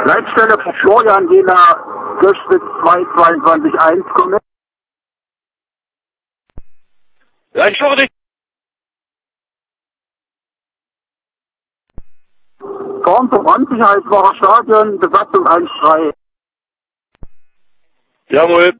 Leitstelle von Florian Jena, Göschwitz 222-1, komme. Ja, ich höre dich. Vorn zum Brandsicherheitswacher Stadion, Besatzung 1-3. Jawohl.